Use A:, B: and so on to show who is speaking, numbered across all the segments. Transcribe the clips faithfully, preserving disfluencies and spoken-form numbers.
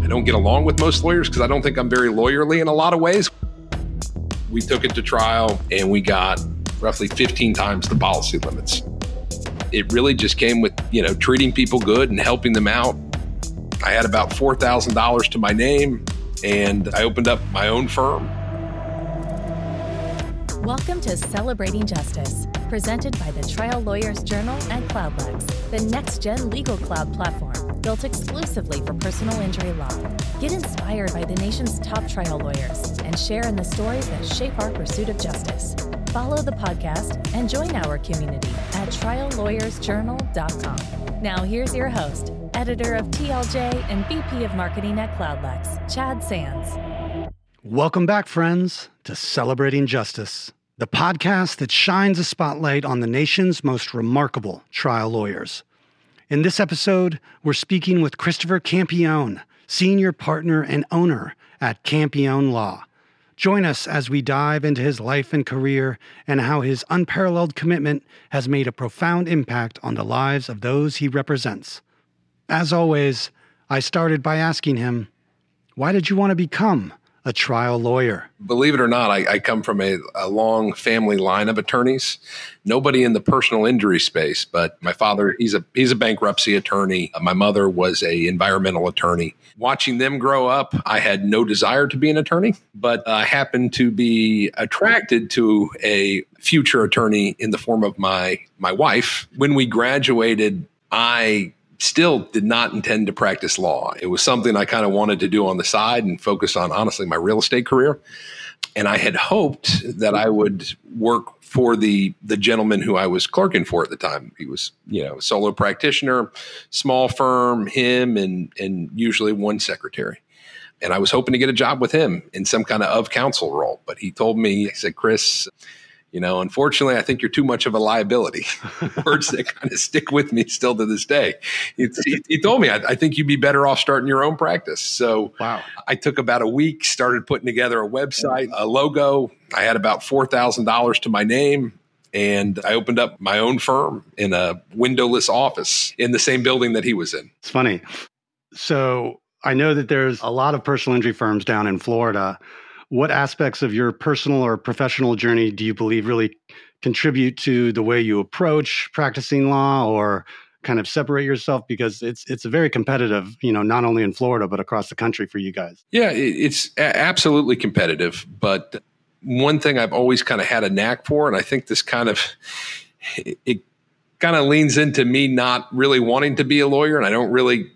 A: don't get along with most lawyers because I don't think I'm very lawyerly in a lot of ways. We took it to trial and we got roughly fifteen times the policy limits. It really just came with, you know, treating people good and helping them out. I had about four thousand dollars to my name and I opened up my own firm.
B: Welcome to Celebrating Justice, presented by the Trial Lawyers Journal and Cloudlex, the next-gen legal cloud platform built exclusively for personal injury law. Get inspired by the nation's top trial lawyers and share in the stories that shape our pursuit of justice. Follow the podcast and join our community at trial lawyers journal dot com. Now here's your host, editor of T L J and V P of Marketing at Cloudlex, Chad Sands.
C: Welcome back, friends, to Celebrating Justice, the podcast that shines a spotlight on the nation's most remarkable trial lawyers. In this episode, we're speaking with Christopher Campione, senior partner and owner at Campione Law. Join us as we dive into his life and career and how his unparalleled commitment has made a profound impact on the lives of those he represents. As always, I started by asking him, why did you want to become a trial lawyer?
A: Believe it or not, I, I come from a, a long family line of attorneys. Nobody in the personal injury space, but my father, he's a he's a bankruptcy attorney. My mother was a environmental attorney. Watching them grow up, I had no desire to be an attorney, but I happened to be attracted to a future attorney in the form of my my wife. When we graduated, I still did not intend to practice law. It was something I kind of wanted to do on the side and focus on, honestly, my real estate career. And I had hoped that I would work for the the gentleman who I was clerking for at the time. He was, you know, a solo practitioner, small firm, him and and usually one secretary. And I was hoping to get a job with him in some kind of of counsel role. But he told me, he said, Chris, you know, unfortunately, I think you're too much of a liability. Words that kind of stick with me still to this day. He, he, he told me, I, I think you'd be better off starting your own practice. So
C: wow.
A: I took about a week, started putting together a website, a logo. I had about four thousand dollars to my name. And I opened up my own firm in a windowless office in the same building that he was in.
C: It's funny. So I know that there's a lot of personal injury firms down in Florida. What aspects of your personal or professional journey do you believe really contribute to the way you approach practicing law or kind of separate yourself? Because it's it's a very competitive, you know, not only in Florida, but across the country for you guys.
A: Yeah, it's absolutely competitive. But one thing I've always kind of had a knack for, and I think this kind of, it kind of leans into me not really wanting to be a lawyer. And I don't really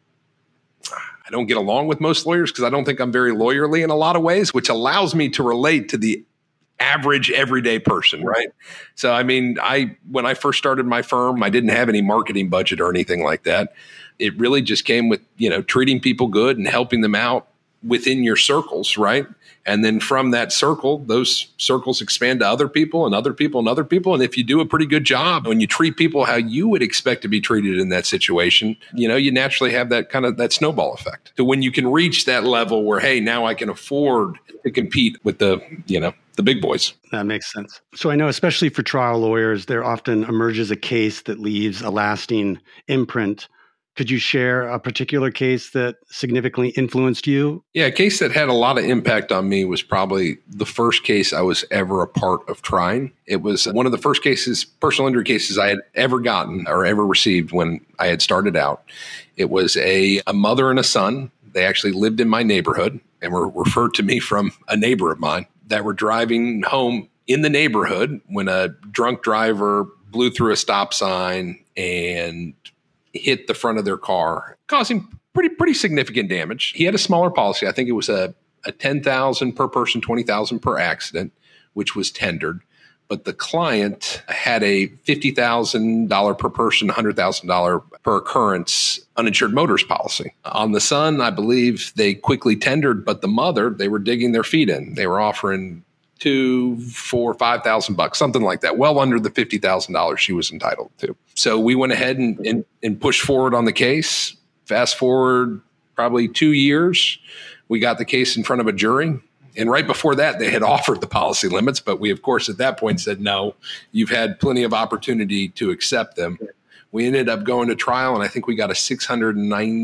A: I don't get along with most lawyers because I don't think I'm very lawyerly in a lot of ways, which allows me to relate to the average everyday person, right? So, I mean, I when I first started my firm, I didn't have any marketing budget or anything like that. It really just came with, you know, treating people good and helping them out within your circles, right? And then from that circle, those circles expand to other people and other people and other people. And if you do a pretty good job and you treat people how you would expect to be treated in that situation, you know, you naturally have that kind of that snowball effect. So when you can reach that level where, hey, now I can afford to compete with the, you know, the big boys.
C: That makes sense. So I know, especially for trial lawyers, there often emerges a case that leaves a lasting imprint. Could you share a particular case that significantly influenced you?
A: Yeah, a case that had a lot of impact on me was probably the first case I was ever a part of trying. It was one of the first cases, personal injury cases I had ever gotten or ever received when I had started out. It was a, a mother and a son. They actually lived in my neighborhood and were referred to me from a neighbor of mine that were driving home in the neighborhood when a drunk driver blew through a stop sign and hit the front of their car, causing pretty pretty significant damage. He had a smaller policy. I think it was a, a ten thousand dollars per person, twenty thousand dollars per accident, which was tendered. But the client had a fifty thousand dollars per person, one hundred thousand dollars per occurrence uninsured motorist policy. On the son, I believe they quickly tendered, but the mother, they were digging their feet in. They were offering two, four, five thousand bucks, something like that, well under the fifty thousand dollars she was entitled to. So we went ahead and, and, and pushed forward on the case. Fast forward probably two years, we got the case in front of a jury. And right before that, they had offered the policy limits, but we, of course, at that point said, no, you've had plenty of opportunity to accept them. We ended up going to trial, and I think we got a six hundred nine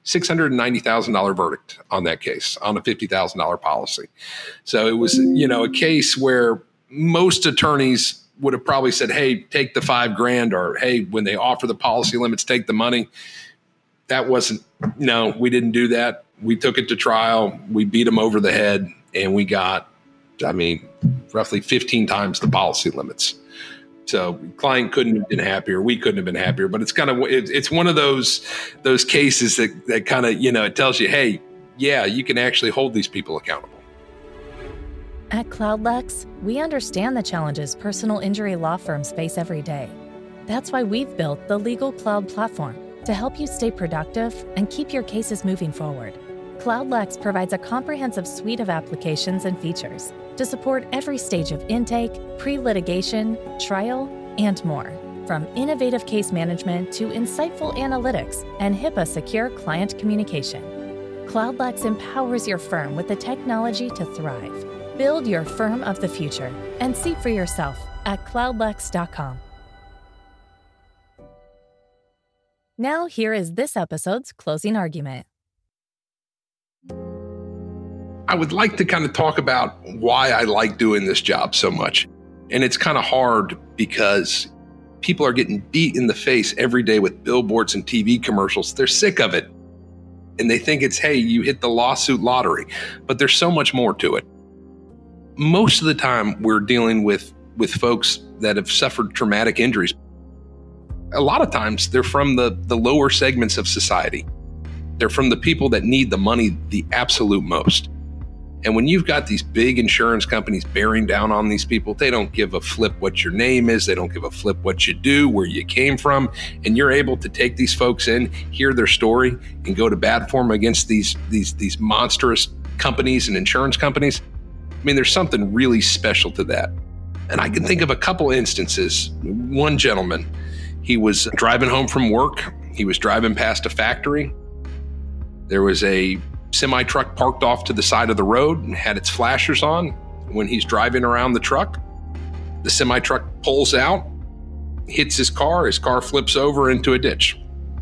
A: six hundred ninety thousand dollars verdict on that case on a fifty thousand dollars policy. So it was, you know, a case where most attorneys would have probably said, hey, take the five grand, or hey, when they offer the policy limits, take the money. That wasn't, no, we didn't do that. We took it to trial. We beat them over the head, and we got, I mean, roughly fifteen times the policy limits. So client couldn't have been happier. We couldn't have been happier. But it's kind of it, it's one of those those cases that that kind of, you know, it tells you, hey, yeah, you can actually hold these people accountable.
B: At CloudLex, we understand the challenges personal injury law firms face every day. That's why we've built the Legal Cloud platform to help you stay productive and keep your cases moving forward. CloudLex provides a comprehensive suite of applications and features to support every stage of intake, pre-litigation, trial, and more. From innovative case management to insightful analytics and HIPAA-secure client communication, CloudLex empowers your firm with the technology to thrive. Build your firm of the future and see for yourself at cloudlex dot com. Now, here is this episode's closing argument.
A: I would like to kind of talk about why I like doing this job so much. And it's kind of hard because people are getting beat in the face every day with billboards and T V commercials. They're sick of it. And they think it's, hey, you hit the lawsuit lottery. But there's so much more to it. Most of the time, we're dealing with, with folks that have suffered traumatic injuries. A lot of times, they're from the, the lower segments of society. They're from the people that need the money the absolute most. And when you've got these big insurance companies bearing down on these people, they don't give a flip what your name is. They don't give a flip what you do, where you came from. And you're able to take these folks in, hear their story, and go to bat for them against these, these, these monstrous companies and insurance companies. I mean, there's something really special to that. And I can think of a couple instances. One gentleman, he was driving home from work. He was driving past a factory. There was a semi truck parked off to the side of the road and had its flashers on. When he's driving around the truck, the semi truck pulls out, hits his car. His car flips over into a ditch.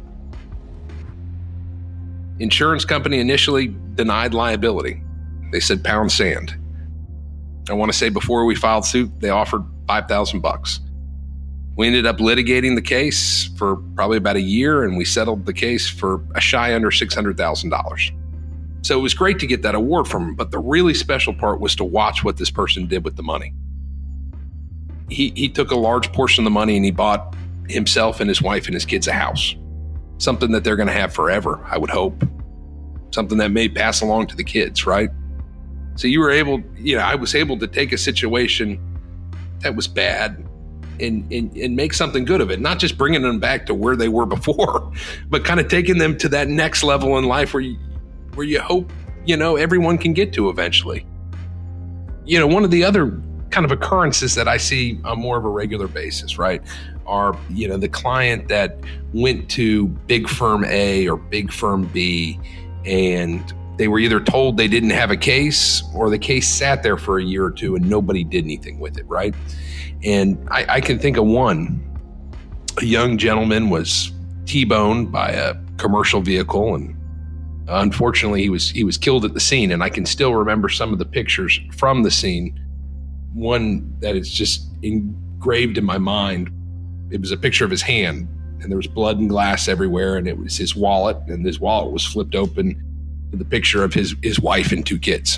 A: Insurance company initially denied liability. They said pound sand. I want to say before we filed suit, they offered five thousand bucks. We ended up litigating the case for probably about a year, and we settled the case for a shy under six hundred thousand dollars. So it was great to get that award from him, but the really special part was to watch what this person did with the money. He he took a large portion of the money and he bought himself and his wife and his kids a house. Something that they're going to have forever, I would hope. Something that may pass along to the kids, right? So you were able, you know, I was able to take a situation that was bad and, and, and make something good of it. Not just bringing them back to where they were before, but kind of taking them to that next level in life where you, where you hope, you know, everyone can get to eventually. You know, one of the other kind of occurrences that I see on more of a regular basis, right, are, you know, the client that went to big firm A or big firm B, and they were either told they didn't have a case or the case sat there for a year or two and nobody did anything with it, right? And I, I can think of one. A young gentleman was T-boned by a commercial vehicle, and unfortunately he was he was killed at the scene. And I can still remember some of the pictures from the scene. One that is just engraved in my mind. It was a picture of his hand, and there was blood and glass everywhere, and it was his wallet, and his wallet was flipped open with the picture of his, his wife and two kids.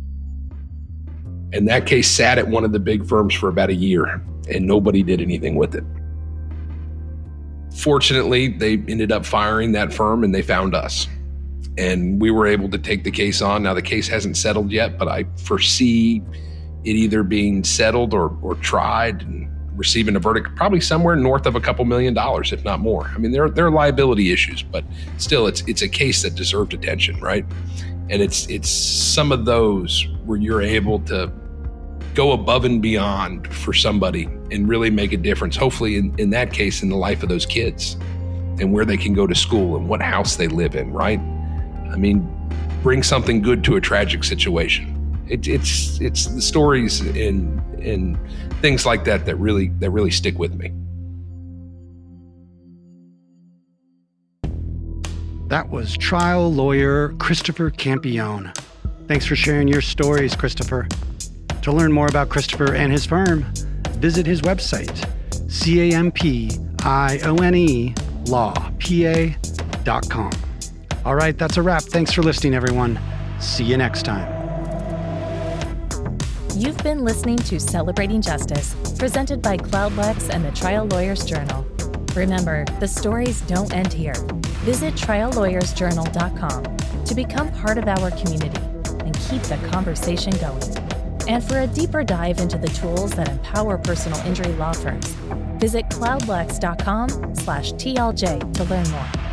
A: And that case sat at one of the big firms for about a year, and nobody did anything with it. Fortunately, they ended up firing that firm, and they found us. And we were able to take the case on. Now, the case hasn't settled yet, but I foresee it either being settled or, or tried and receiving a verdict probably somewhere north of a couple million dollars, if not more. I mean, there, there are liability issues, but still, it's it's a case that deserved attention, right? And it's it's some of those where you're able to go above and beyond for somebody and really make a difference, hopefully in, in that case, in the life of those kids and where they can go to school and what house they live in, right? I mean, bring something good to a tragic situation. It, it's it's the stories and and things like that that really that really stick with me.
C: That was trial lawyer Christopher Campione. Thanks for sharing your stories, Christopher. To learn more about Christopher and his firm, visit his website, C A M P I O N E law P A dot com. All right, that's a wrap. Thanks for listening, everyone. See you next time.
B: You've been listening to Celebrating Justice, presented by Cloudlex and the Trial Lawyers Journal. Remember, the stories don't end here. Visit trial lawyers journal dot com to become part of our community and keep the conversation going. And for a deeper dive into the tools that empower personal injury law firms, visit cloudlex dot com slash T L J to learn more.